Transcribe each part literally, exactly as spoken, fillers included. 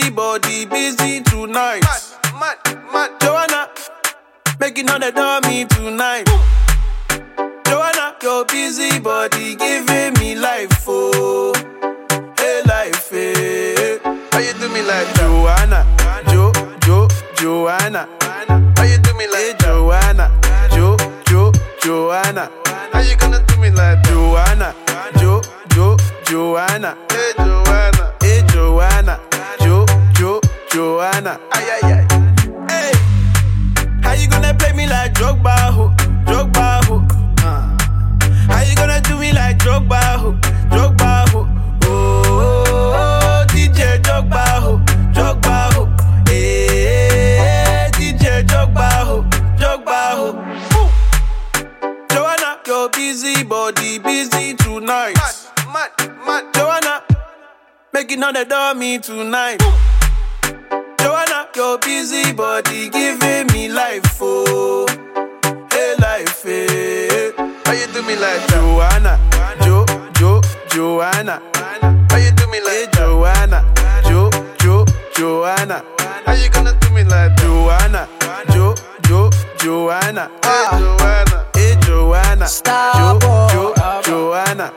busy, body busy tonight. Mad, mad, mad. Joanna, making all the dummy tonight. Joanna, your busy body giving me life, oh, hey life, hey. How you do me like Joanna, Jo, Jo, Joanna? How you do me like hey, Joanna, Jo, Jo, Joanna? How you gonna do me like Joanna, Jo, Jo, Joanna? Hey Joanna, hey Joanna, Jo, Jo, Joanna? Ay ay ay. Hey, how you gonna play me like Drogba, ho, Drogba, ho? How you gonna do me like Drogba, ho, Drogba, ho? Oh, oh, oh, D J Drogba, ho, Drogba, ho. Hey, D J Drogba, ho, Drogba, ho. Joanna, your busy body busy tonight. Mad, mad, mad. Joanna, making all the dummy tonight. Joanna, your busy body giving me life, oh, hey life, hey. How you do me like Joanna, Jo, Jo, Joanna? How you do me like hey, Joanna, Jo, Jo, Joanna? How you gonna do me like Joanna, Jo, Jo, Joanna? Hey Joanna, hey Joanna, Stop, Jo, Jo, Joanna?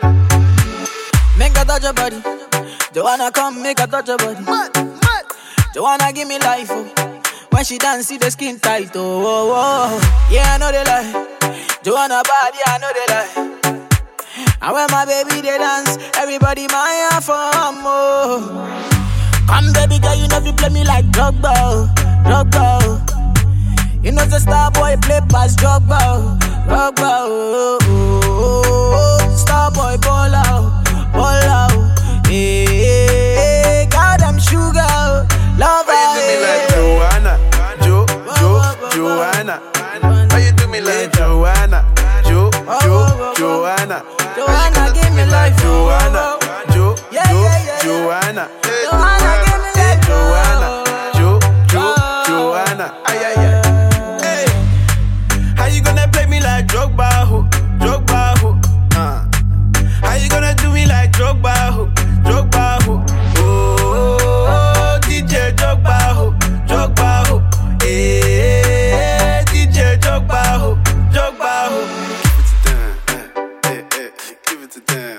Make her touch your body. Joanna, come make her touch your body. Mad, mad. Joanna, give me life, oh. When she dance, see the skin tight, oh, oh, oh. Yeah, I know they lie. Joanna body, I know they lie. And when my baby they dance, everybody my for more. Come baby girl, you know you play me like Drogba, oh, Drogba, oh. You know the star boy play past Drogba, oh, Drogba, oh, oh, oh, oh. Star boy ball out, ball out. Hey, hey, God, I'm sugar, oh. Love her. How you do me like Joanna, Jo, Jo, Joanna? How you do me like Joanna, Jo, Jo, Joanna? Joanna, give me life, Joanna, Jo, yeah, Jo, yeah, yeah, Joanna? Joanna, give me life, Joanna, Jo, Jo, Joanna? Ay ay ay. Hey, how you gonna play me like Drogba, ho, Drogba, ho? Uh. How you gonna do me like Drogba, ho, Drogba, ho? Oh, oh, oh, D J Drogba, ho, Drogba, ho. Hey, D J Drogba, ho, Drogba, ho. Give it to Dan, hey, hey, hey, give it to Dan.